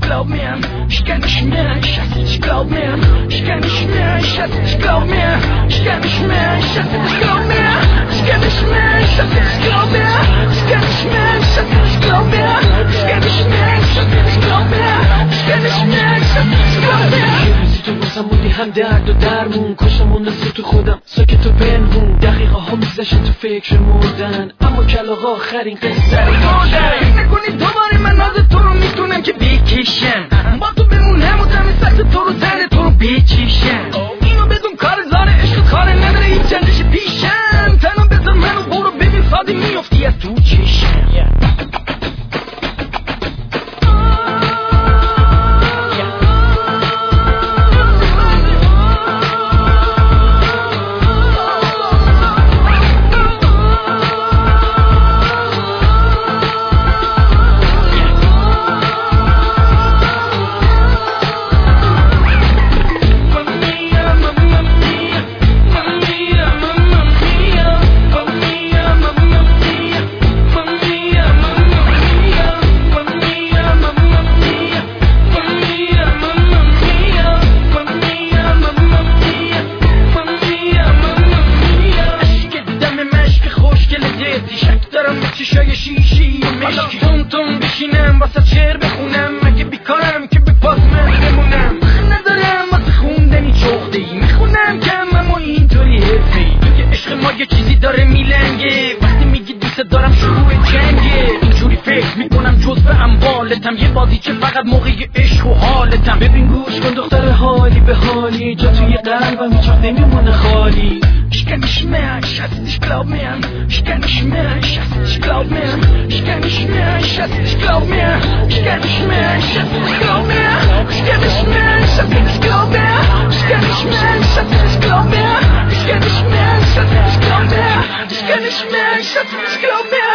glaub mir, ich kenn nicht mehr, ich hasse dich, glaub mir, ich kenn nicht mehr, ich hasse dich, glaub mir, ich kenn nicht mehr, ich hasse dich, glaub mir, ich kenn nicht mehr, ich hasse dich, glaub mir, ich kenn nicht mehr, ich hasse dich, glaub mir, ich kenn nicht mehr, ich hasse dich, glaub mir, ich kenn nicht mehr, ich hasse dich, glaub mir. تو بازم موندی هم درد و درمون کشم و نصف تو خودم ساکت و پنهون دقیقه ها میگذشن تو فکر مردن اما کلاغا آخرین قصه رو فکر نکنی دوباره من ناز تو رو میتونم که بکشم با تو بمونم و دم سخت تو رو زن تو رو بچشم اینو بدون کار زار عشق کار نداره هیچ چندش پیشم تنها بذار منو برو ببین سادی میافتی از تو چشم شای شیشی مشکی تون بشینم واسه شعر بخونم مگه بیکارم که به پاس من بمونم ندارم واسه خوندنی چخده‌ای میخونم کم اما اینطوری حرفه‌ای توی عشق ما یه چیزی داره میلنگه وقتی میگی دوست دارم شروع جنگه اینجوری فکر میکنم جزء اموالتم یه بازیچه فقط موقع عشق و حالتم ببین گوش کن دختر حالی به حالی جا توی قلبم هیچ وقت نمیمونه خالی Ich kenn nicht mehr, ich hasse dich, glaub mir. Ich kenn nicht mehr, ich hasse dich, glaub mir. Ich kenn nicht mehr, ich hasse dich, glaub mir. Ich kenn nicht mehr, ich hasse dich, glaub mir. Ich kenn nicht mehr, ich hasse dich, glaub mir. Ich kenn nicht mehr, ich hasse dich, glaub mir. Ich kenn nicht mehr, ich hasse dich, glaub mir. Ich kenn nicht mehr, ich hasse dich, glaub mir.